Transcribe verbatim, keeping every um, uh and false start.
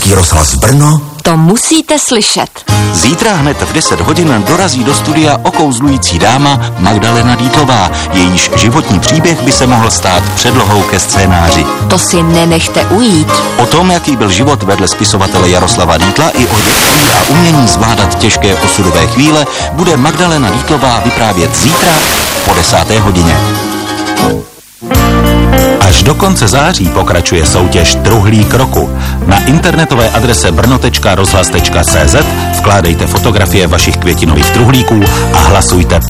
Český rozhlas Brno. To musíte slyšet. Zítra hned v deset hodin dorazí do studia okouzlující dáma Magdalena Dítlová. Jejíž životní příběh by se mohl stát předlohou ke scénáři. To si nenechte ujít. O tom, jaký byl život vedle spisovatele Jaroslava Dítla i o dětství a umění zvládat těžké osudové chvíle, bude Magdalena Dítlová vyprávět zítra po desáté hodině. Až do konce září pokračuje soutěž Truhlík roku. Na internetové adrese brno tečka rozhlas tečka cé zet vkládejte fotografie vašich květinových truhlíků a hlasujte